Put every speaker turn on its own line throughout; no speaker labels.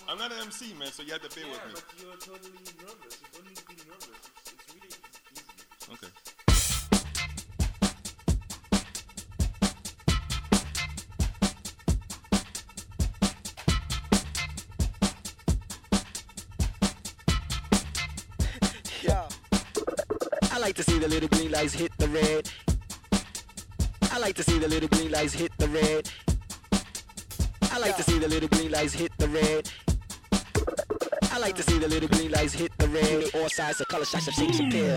I'm not an MC, man, so you have to bear with me.
But you're totally nervous. You don't need to be nervous. It's really easy.
Okay.
Yeah. I like to see the little green lights hit the red. I like to see the little green lights hit the red. I like to see the little green lights hit the red. I like to see the little green lights hit the red. All sides of color shots of shapes appear.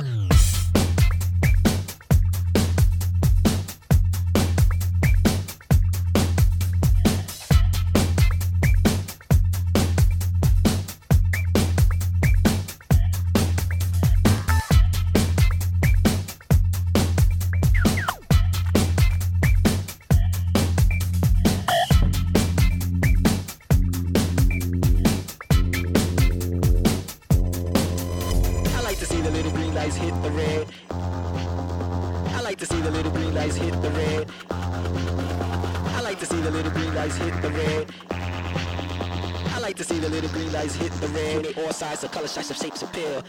Hit the red. I like to see the little green lights hit the red. I like to see the little green lights hit the red. I like to see the little green lights hit the red. All sides of color shots of shapes appear.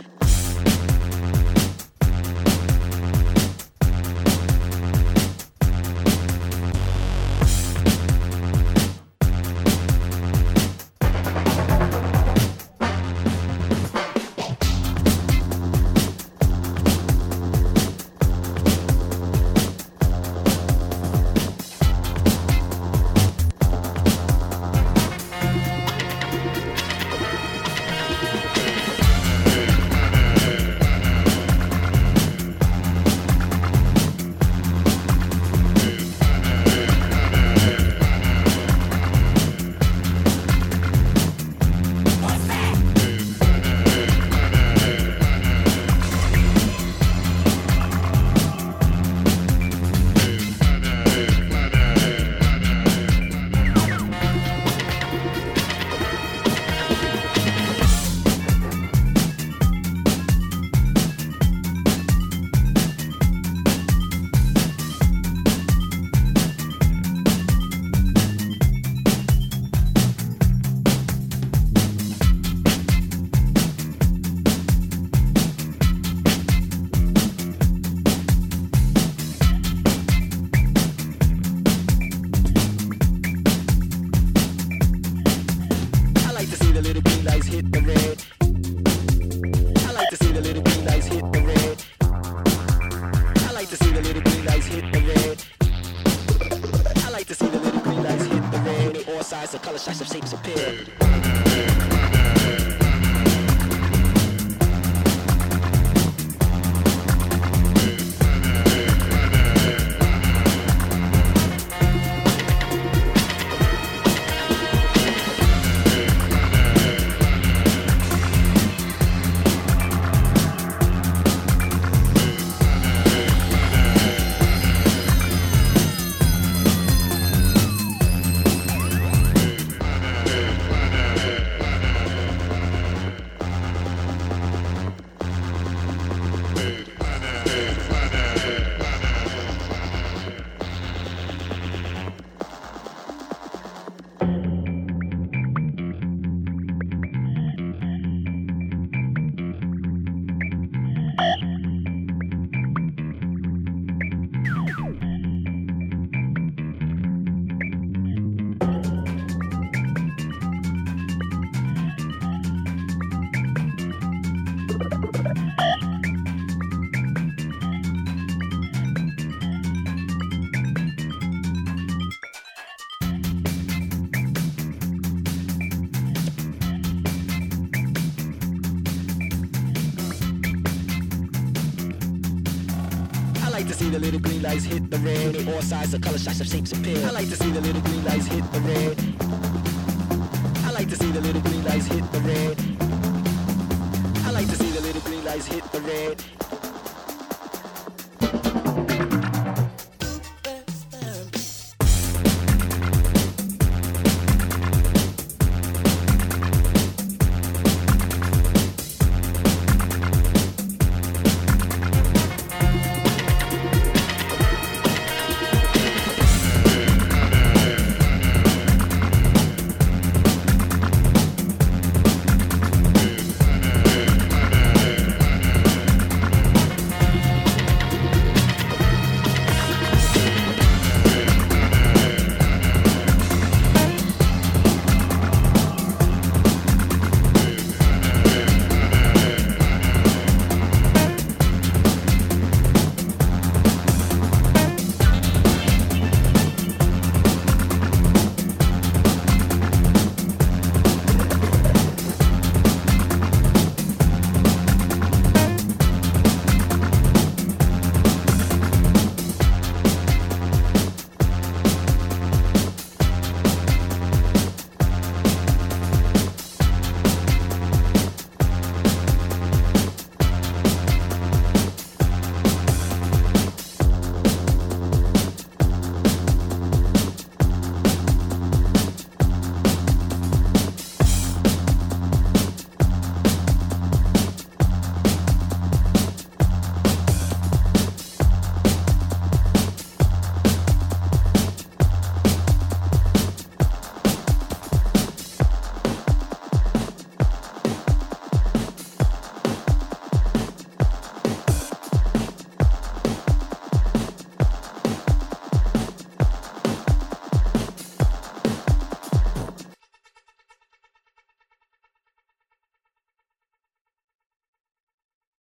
Hit the red. I like to see the little green lights hit the red. I like to see the little green lights hit the red. I like to see the little green lights hit the red. All sides of color shots of shapes appear. I like to see the little green lights hit the red. All sides of color shots of shapes appear. I like to see the little green lights hit the red. I like to see the little green lights hit the red. I like to see the little green lights hit the red.